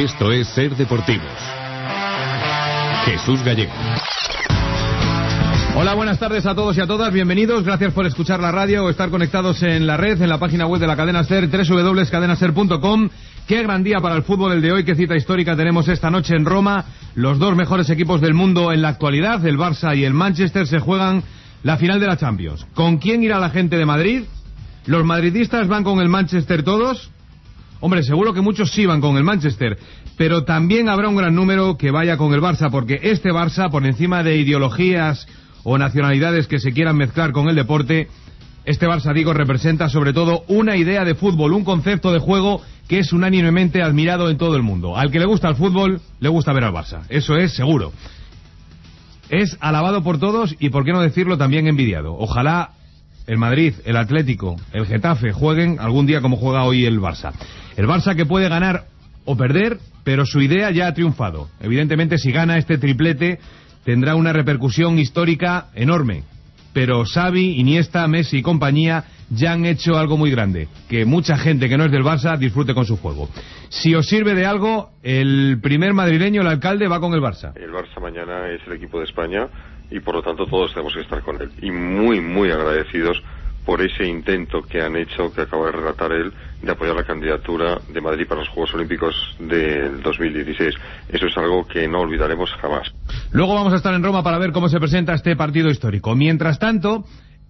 Esto es Ser Deportivos. Jesús Gallego. Hola, buenas tardes a todos y a todas, bienvenidos, gracias por escuchar la radio o estar conectados en la red, en la página web de la cadena SER, www.cadenaser.com. Qué gran día para el fútbol el de hoy, qué cita histórica tenemos esta noche en Roma. Los dos mejores equipos del mundo en la actualidad, el Barça y el Manchester, se juegan la final de la Champions. ¿Con quién irá la gente de Madrid? ¿Los madridistas van con el Manchester todos? Hombre, seguro que muchos sí van con el Manchester, pero también habrá un gran número que vaya con el Barça, porque este Barça, por encima de ideologías o nacionalidades que se quieran mezclar con el deporte, este Barça, digo, representa sobre todo una idea de fútbol, un concepto de juego que es unánimemente admirado en todo el mundo. Al que le gusta el fútbol, le gusta ver al Barça, eso es seguro. Es alabado por todos y, por qué no decirlo, también envidiado. Ojalá el Madrid, el Atlético, el Getafe jueguen algún día como juega hoy el Barça. El Barça que puede ganar o perder, pero su idea ya ha triunfado. Evidentemente, si gana este triplete, tendrá una repercusión histórica enorme. Pero Xavi, Iniesta, Messi y compañía ya han hecho algo muy grande, que mucha gente que no es del Barça disfrute con su juego. Si os sirve de algo, el primer madrileño, el alcalde, va con el Barça. El Barça mañana es el equipo de España y por lo tanto todos tenemos que estar con él. Y muy, muy agradecidos por ese intento que han hecho, que acaba de relatar él, de apoyar la candidatura de Madrid para los Juegos Olímpicos del 2016. Eso es algo que no olvidaremos jamás. Luego vamos a estar en Roma para ver cómo se presenta este partido histórico. Mientras tanto,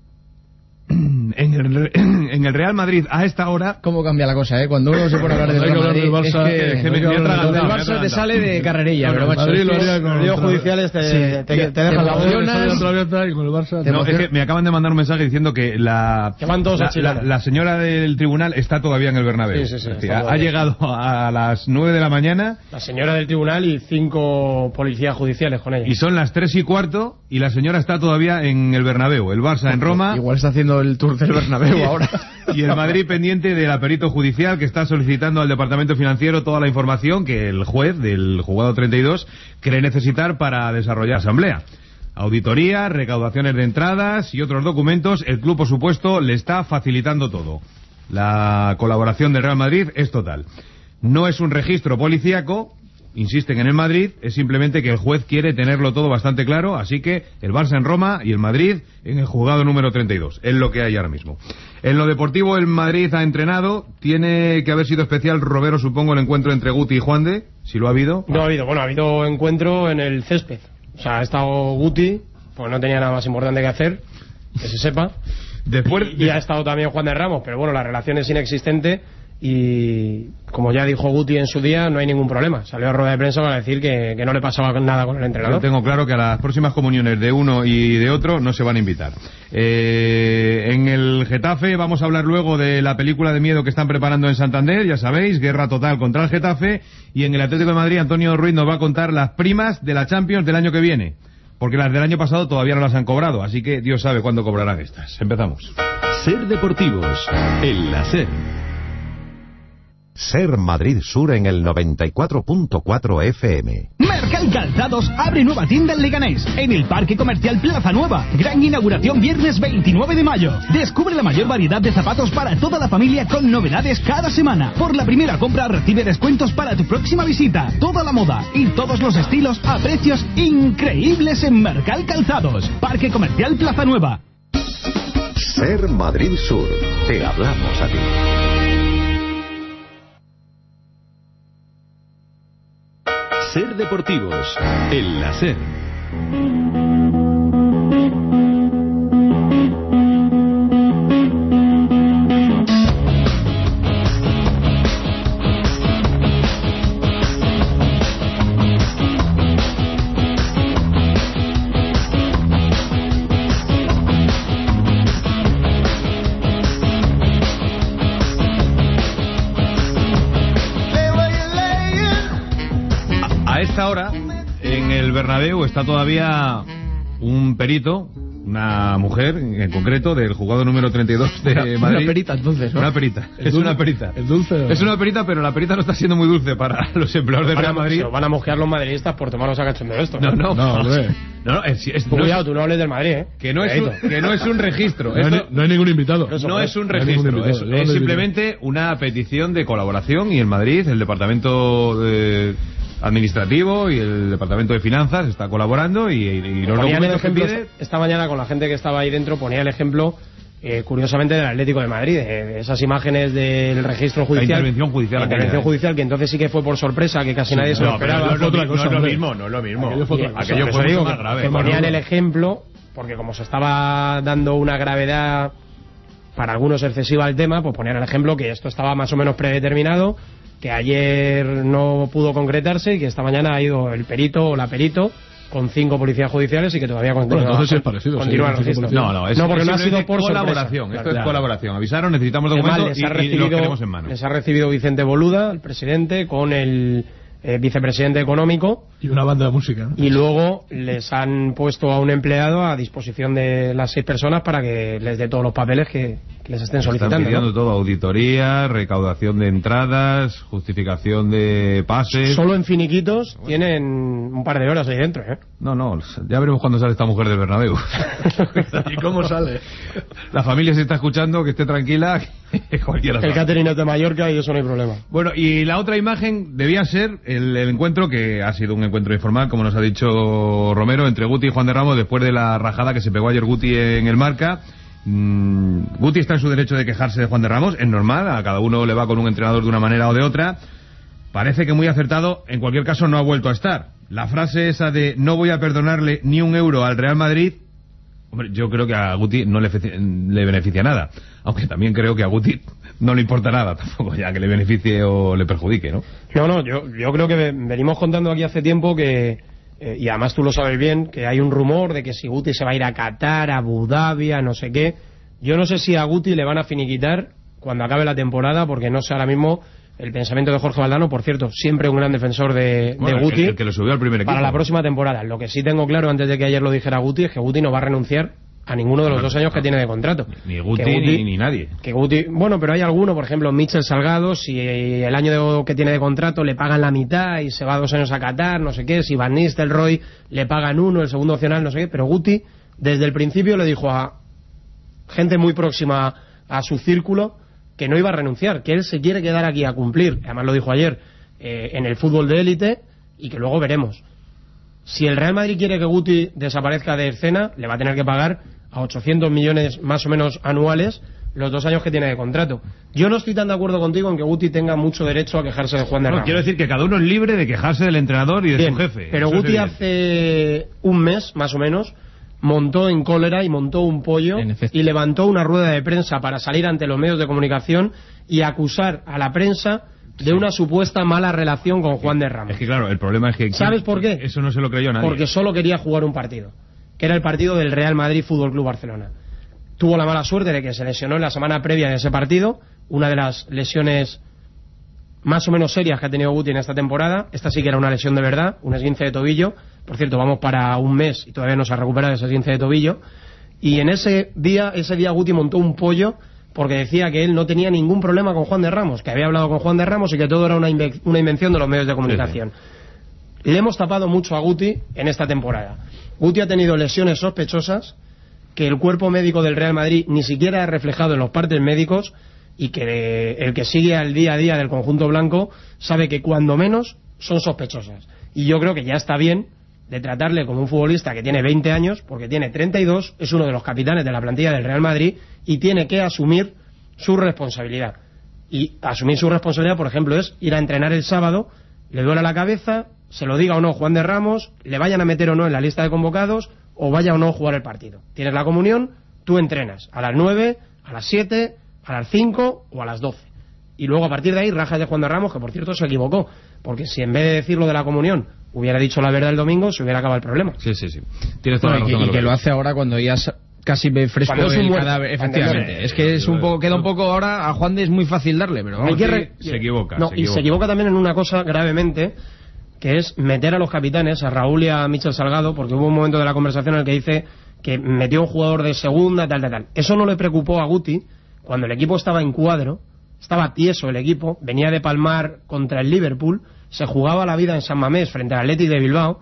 en el Real Madrid a esta hora... ¿Cómo cambia la cosa, Cuando uno se pone a hablar del Real Madrid, Barça, es que del Barça te sale de carrerilla, pero macho, Madrid lo haría con los judiciales te dejan la y con el Barça. No, es que me acaban de mandar un mensaje diciendo que la señora del tribunal está todavía en el Bernabéu. Sí, ha llegado a las 9 de la mañana. La señora del tribunal y 5 policías judiciales con ella. Y son las 3:15 y la señora está todavía en el Bernabéu. El Barça en Roma. Igual está haciendo el tour del Bernabéu ahora. Y el Madrid pendiente del aperito judicial, que está solicitando al departamento financiero toda la información que el juez del juzgado 32 cree necesitar para desarrollar asamblea. Auditoría, recaudaciones de entradas y otros documentos. El club, por supuesto, le está facilitando todo. La colaboración del Real Madrid es total. No es un registro policíaco, insisten en el Madrid, es simplemente que el juez quiere tenerlo todo bastante claro, así que el Barça en Roma y el Madrid en el juzgado número 32, es lo que hay ahora mismo. En lo deportivo, el Madrid ha entrenado, tiene que haber sido especial, Robero, supongo, el encuentro entre Guti y Juande, si lo ha habido. No ha habido, ha habido encuentro en el césped, o sea, ha estado Guti, pues no tenía nada más importante que hacer, que se sepa, y ha estado también Juan de Ramos, pero bueno, la relación es inexistente. Y como ya dijo Guti en su día, no hay ningún problema. Salió a rueda de prensa para decir que no le pasaba nada con el entrenador. Yo tengo claro que a las próximas comuniones de uno y de otro no se van a invitar. En el Getafe vamos a hablar luego de la película de miedo que están preparando en Santander, ya sabéis, guerra total contra el Getafe. Y en el Atlético de Madrid, Antonio Ruiz nos va a contar las primas de la Champions del año que viene, porque las del año pasado todavía no las han cobrado, así que Dios sabe cuándo cobrarán estas. Empezamos. Ser Deportivos, en la SER. Ser Madrid Sur en el 94.4 FM. Mercal Calzados abre nueva tienda en Leganés, en el Parque Comercial Plaza Nueva. Gran inauguración viernes 29 de mayo. Descubre la mayor variedad de zapatos para toda la familia con novedades cada semana. Por la primera compra recibe descuentos para tu próxima visita. Toda la moda y todos los estilos a precios increíbles en Mercal Calzados. Parque Comercial Plaza Nueva. Ser Madrid Sur. Te hablamos a ti. Ser Deportivos, en la SER. A esta hora, en el Bernabéu está todavía un perito, una mujer en concreto, del juzgado número 32 de Madrid. Una perita, entonces, ¿no? Una perita, es una perita. ¿Es dulce? Es una perita, pero la perita no está siendo muy dulce para los empleados de Real Madrid. Van a mosquear los madridistas por tomarlos a cachondeo esto. No. hombre. Cuidado, tú no hables del Madrid, que no es un registro. No hay ningún invitado. No es un registro, es simplemente una petición de colaboración, y el Madrid, el departamento administrativo y el departamento de finanzas está colaborando, y los documentos que pide... Esta mañana con la gente que estaba ahí dentro ponía el ejemplo, curiosamente, del Atlético de Madrid, de esas imágenes del registro judicial. La intervención judicial, que entonces sí que fue por sorpresa, que casi nadie se lo esperaba. No es lo mismo. Aquello fue mucho más grave. Que ponían el ejemplo, porque como se estaba dando una gravedad para algunos excesiva al tema, pues ponían el ejemplo que esto estaba más o menos predeterminado, que ayer no pudo concretarse y que esta mañana ha ido el perito o la perito con 5 policías judiciales y que todavía continúa el registro. No, porque no ha sido por colaboración. Esto es colaboración. Avisaron, necesitamos documentos y los queremos en mano. Les ha recibido Vicente Boluda, el presidente, con el vicepresidente económico. Y una banda de música, ¿no? Y luego les han puesto a un empleado a disposición de las 6 personas para que les dé todos los papeles que les estén solicitando. Están pidiendo todo: auditoría, recaudación de entradas, justificación de pases. Solo en finiquitos tienen un par de horas ahí dentro, ¿eh? No, ya veremos cuándo sale esta mujer del Bernabéu. ¿Y cómo sale? La familia se está escuchando, que esté tranquila. El catering es de Mallorca y eso no hay problema. Bueno, y la otra imagen debía ser el encuentro, que ha sido un encuentro informal, como nos ha dicho Romero, entre Guti y Juan de Ramos, después de la rajada que se pegó ayer Guti en el Marca. Guti está en su derecho de quejarse de Juan de Ramos, es normal, a cada uno le va con un entrenador de una manera o de otra. Parece que muy acertado, en cualquier caso no ha vuelto a estar. La frase esa de no voy a perdonarle ni un euro al Real Madrid, hombre, yo creo que a Guti no le beneficia nada, aunque también creo que a Guti no le importa nada tampoco, ya que le beneficie o le perjudique, ¿no? No, yo creo que venimos contando aquí hace tiempo que, y además tú lo sabes bien, que hay un rumor de que si Guti se va a ir a Qatar, a Abu Dhabi, a no sé qué. Yo no sé si a Guti le van a finiquitar cuando acabe la temporada, porque no sé ahora mismo el pensamiento de Jorge Valdano, por cierto, siempre un gran defensor de Guti, el que lo subió al primer equipo, para la próxima temporada. Lo que sí tengo claro, antes de que ayer lo dijera Guti, es que Guti no va a renunciar a ninguno de los 2 años que tiene de contrato. Ni Guti ni nadie. Que Guti, bueno, pero hay alguno, por ejemplo, Michel Salgado, si el año que tiene de contrato le pagan la mitad y se va 2 años a Qatar, no sé qué, si Van Nistelrooy le pagan 1, el segundo opcional, no sé qué, pero Guti desde el principio le dijo a gente muy próxima a su círculo que no iba a renunciar, que él se quiere quedar aquí a cumplir, además lo dijo ayer, en el fútbol de élite, y que luego veremos. Si el Real Madrid quiere que Guti desaparezca de escena, le va a tener que pagar a 800 millones más o menos anuales los 2 años que tiene de contrato. Yo no estoy tan de acuerdo contigo en que Guti tenga mucho derecho a quejarse de Juan de Ramos. Quiero decir que cada uno es libre de quejarse del entrenador y de su jefe. Pero Guti hace un mes, más o menos, montó en cólera y montó un pollo y levantó una rueda de prensa para salir ante los medios de comunicación y acusar a la prensa de una supuesta mala relación con Juan de Ramos. Es que claro, el problema es que... ¿Sabes por qué? Eso no se lo creyó nadie. Porque solo quería jugar un partido, que era el partido del Real Madrid Fútbol Club Barcelona. Tuvo la mala suerte de que se lesionó en la semana previa de ese partido, una de las lesiones más o menos serias que ha tenido Guti en esta temporada. Esta sí que era una lesión de verdad, un esguince de tobillo. Por cierto, vamos para un mes y todavía no se ha recuperado ese esguince de tobillo. Y en ese día Guti montó un pollo porque decía que él no tenía ningún problema con Juan de Ramos, que había hablado con Juan de Ramos y que todo era una invención de los medios de comunicación. Sí. Le hemos tapado mucho a Guti en esta temporada. Guti ha tenido lesiones sospechosas que el cuerpo médico del Real Madrid ni siquiera ha reflejado en los partes médicos, y que el que sigue al día a día del conjunto blanco sabe que cuando menos son sospechosas. Y yo creo que ya está bien de tratarle como un futbolista que tiene 20 años, porque tiene 32, es uno de los capitanes de la plantilla del Real Madrid y tiene que asumir su responsabilidad. Y asumir su responsabilidad, por ejemplo, es ir a entrenar el sábado, le duele la cabeza, se lo diga o no Juan de Ramos, le vayan a meter o no en la lista de convocados, o vaya o no a jugar el partido. Tienes la comunión, tú entrenas a las 9, a las 7, a las 5 o a las 12. Y luego a partir de ahí rajas de Juan de Ramos, que por cierto se equivocó, porque si en vez de decir lo de la comunión hubiera dicho la verdad el domingo, se hubiera acabado el problema. Sí. Tienes toda la razón. Y que lo hace ahora cuando ya casi ve fresco el cadáver. Efectivamente. Es que es un poco, queda un poco ahora, a Juan de es muy fácil darle, pero vamos, se equivoca. No, y se equivoca también en una cosa gravemente, que es meter a los capitanes, a Raúl y a Michel Salgado, porque hubo un momento de la conversación en el que dice que metió un jugador de segunda, tal. Eso no le preocupó a Guti cuando el equipo estaba en cuadro, estaba tieso el equipo, venía de palmar contra el Liverpool, se jugaba la vida en San Mamés frente al Athletic de Bilbao.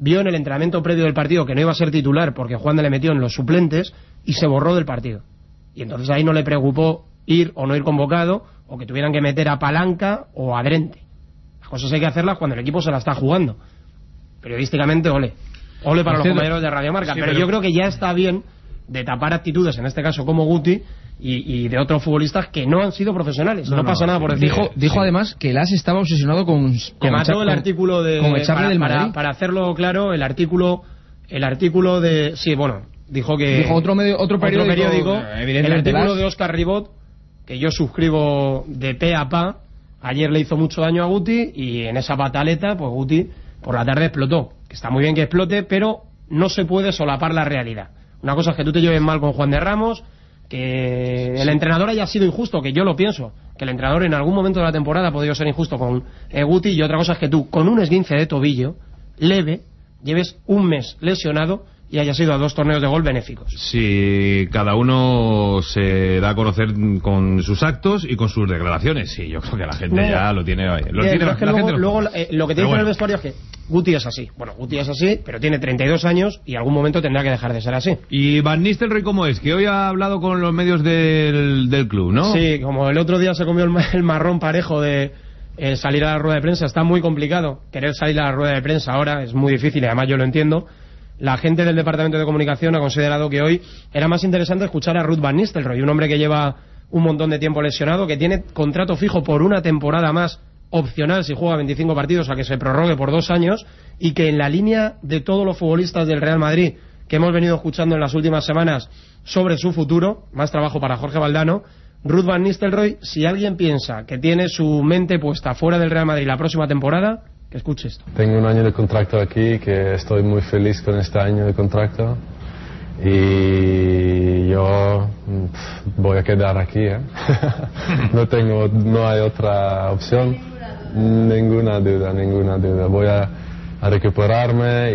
vio en el entrenamiento previo del partido que no iba a ser titular porque Juande le metió en los suplentes y se borró del partido. Y entonces ahí no le preocupó ir o no ir convocado, o que tuvieran que meter a Palanca o a Drente. Las cosas hay que hacerlas cuando el equipo se la está jugando. Periodísticamente, ole para los compañeros de Radio Marca, pero yo creo que ya está bien de tapar actitudes, en este caso como Guti y de otros futbolistas que no han sido profesionales. No pasa nada por decir. Dijo además que el AS estaba obsesionado con mató el artículo de echarle del Madrid. Para hacerlo claro, el artículo de dijo otro periódico, el artículo de Óscar Ribot, que yo suscribo de pe a pa, ayer le hizo mucho daño a Guti, y en esa pataleta pues Guti por la tarde explotó. Que está muy bien que explote, pero no se puede solapar la realidad. Una cosa es que tú te lleves mal con Juan de Ramos, que el entrenador haya sido injusto, que yo lo pienso, que el entrenador en algún momento de la temporada ha podido ser injusto con Guti, y otra cosa es que tú, con un esguince de tobillo leve, lleves un mes lesionado y haya sido a 2 torneos de gol benéficos. Si cada uno se da a conocer con sus actos y con sus declaraciones, sí, yo creo que la gente ya lo tiene. Luego lo que te dice en el vestuario es que Guti es así. Bueno, Guti es así, pero tiene 32 años y algún momento tendrá que dejar de ser así. ¿Y Van Nistelrooy cómo es? Que hoy ha hablado con los medios del club, ¿no? Sí, como el otro día se comió el marrón parejo de salir a la rueda de prensa. Está muy complicado querer salir a la rueda de prensa ahora, es muy difícil, y además yo lo entiendo. La gente del Departamento de Comunicación ha considerado que hoy era más interesante escuchar a Ruud Van Nistelrooy, un hombre que lleva un montón de tiempo lesionado, que tiene contrato fijo por una temporada más, opcional si juega 25 partidos, a que se prorrogue por 2 años, y que en la línea de todos los futbolistas del Real Madrid que hemos venido escuchando en las últimas semanas sobre su futuro, más trabajo para Jorge Valdano, Ruud Van Nistelrooy, si alguien piensa que tiene su mente puesta fuera del Real Madrid la próxima temporada, que escuche esto. Tengo un año de contrato aquí, que estoy muy feliz con este año de contrato, y yo voy a quedar aquí, no hay otra opción, ninguna duda. Voy a recuperarme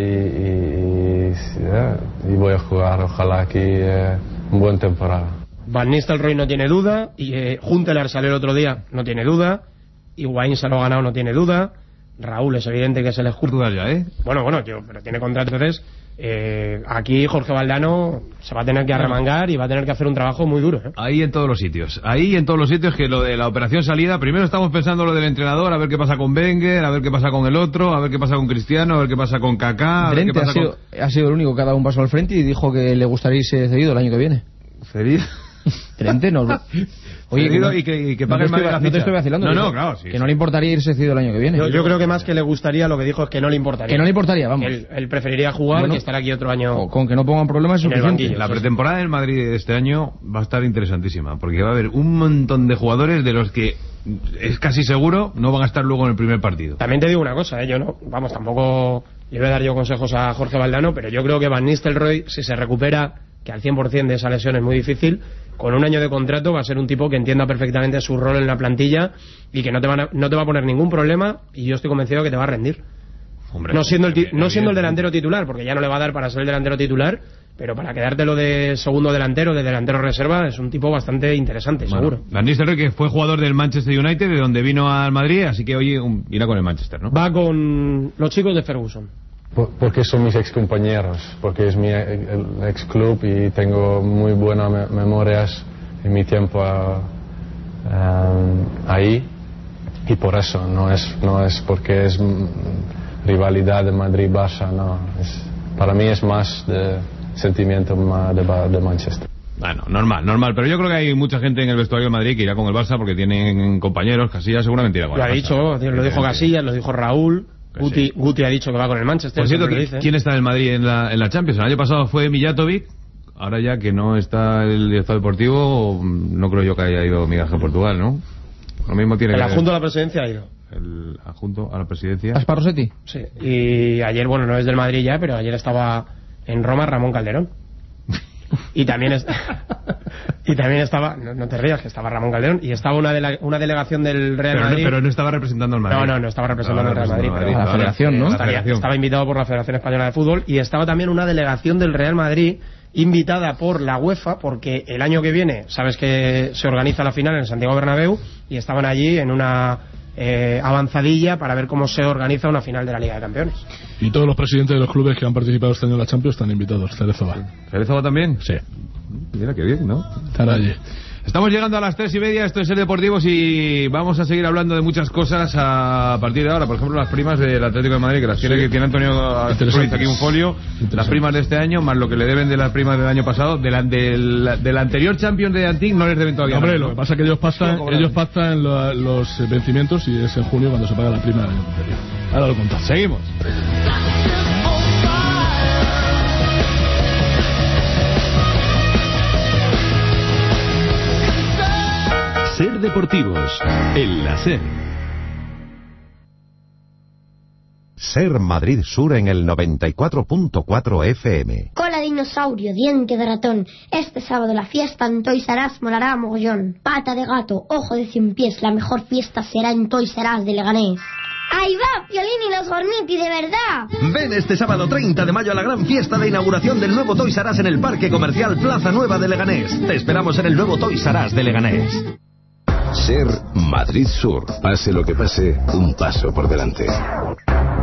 y voy a jugar, ojalá aquí una buena temporada. Van Nistelrooy no tiene duda, y Huntelaar salió el otro día, no tiene duda, Higuaín se lo ha ganado, no tiene duda. Raúl es evidente que se le juzga ya, Bueno, pero tiene contrato. Entonces aquí Jorge Valdano se va a tener que arremangar y va a tener que hacer un trabajo muy duro, Ahí en todos los sitios, que lo de la operación salida, primero estamos pensando lo del entrenador, a ver qué pasa con Wenger, a ver qué pasa con el otro, a ver qué pasa con Cristiano, a ver qué pasa con Kaká. Drente ha sido el único que ha dado un paso al frente y dijo que le gustaría irse cedido el año que viene. ¿Cedido? Drente no. Oye, que pague el Madrid la ficha. No te estoy vacilando. No, claro. Sí, que no le importaría irse cedido el año que viene. Yo creo que más que le gustaría, lo que dijo es que no le importaría. Que no le importaría, vamos. Él preferiría jugar que estar aquí otro año. O con que no pongan problemas es suficiente. La pretemporada del Madrid de este año va a estar interesantísima, porque va a haber un montón de jugadores de los que es casi seguro no van a estar luego en el primer partido. También te digo una cosa, yo no, tampoco le voy a dar yo consejos a Jorge Valdano, pero yo creo que Van Nistelrooy, si se recupera, que al 100% de esa lesión es muy difícil, con un año de contrato va a ser un tipo que entienda perfectamente su rol en la plantilla y que no te va a poner ningún problema, y yo estoy convencido de que te va a rendir. Hombre, no siendo el delantero titular, porque ya no le va a dar para ser el delantero titular, pero para quedártelo de segundo delantero, de delantero reserva, es un tipo bastante interesante, seguro. Van Nistelrooy, que fue jugador del Manchester United, de donde vino al Madrid, así que hoy irá con el Manchester, ¿no? Va con los chicos de Ferguson. Porque son mis excompañeros, porque es mi ex club y tengo muy buenas memorias en mi tiempo ahí, y por eso no es porque es rivalidad de Madrid-Barça, no, para mí es más de sentimiento de Manchester. Bueno, normal, pero yo creo que hay mucha gente en el vestuario de Madrid que irá con el Barça porque tienen compañeros. Casillas seguramente irá con el Barça. Lo dijo Casillas, lo dijo Raúl. Guti ha dicho que va con el Manchester. Por cierto, ¿quién está en el Madrid en la Champions? El año pasado fue Mijatovic, ahora ya que no está el director deportivo, no creo yo que haya ido Miguel Ángel Portugal, ¿no? Lo mismo tiene el adjunto a la presidencia ha ido. El adjunto a la presidencia. ¿Aspa Rossetti? Sí, y ayer, no es del Madrid ya, pero ayer estaba en Roma Ramón Calderón. Y también estaba, no te rías, que estaba Ramón Calderón, y estaba una delegación del Real Madrid. Pero no estaba representando al Madrid. No estaba representando al Real Madrid. A la Federación, ¿no? Estaba invitado por la Federación Española de Fútbol, y estaba también una delegación del Real Madrid invitada por la UEFA, porque el año que viene, sabes que se organiza la final en Santiago Bernabéu, y estaban allí en una avanzadilla para ver cómo se organiza una final de la Liga de Campeones. Y todos los presidentes de los clubes que han participado este año en la Champions están invitados. Cerezo va. ¿Cerezo va también? Sí. Mira qué bien, ¿no? Estará allí. Estamos llegando a las 3:30, esto es Ser Deportivos y vamos a seguir hablando de muchas cosas a partir de ahora. Por ejemplo, las primas del Atlético de Madrid, que las tiene Antonio Ruiz aquí un folio. Las primas de este año, más lo que le deben de las primas del año pasado. Del anterior Champions de Antic no les deben todavía. Hombre, lo que pasa es que ellos pactan los vencimientos y es en junio cuando se paga la prima del año anterior. Ahora lo contamos. Seguimos. Ser Deportivos, el láser. Ser Madrid Sur en el 94.4 FM. Cola de dinosaurio, diente de ratón. Este sábado la fiesta en Toys R Us molará a mogollón. Pata de gato, ojo de 100 pies. La mejor fiesta será en Toys R Us de Leganés. ¡Ahí va, Piolín y los Gorniti, de verdad! Ven este sábado 30 de mayo a la gran fiesta de inauguración del nuevo Toys R Us en el Parque Comercial Plaza Nueva de Leganés. Te esperamos en el nuevo Toys R Us de Leganés. Ser Madrid Sur. Pase lo que pase, un paso por delante.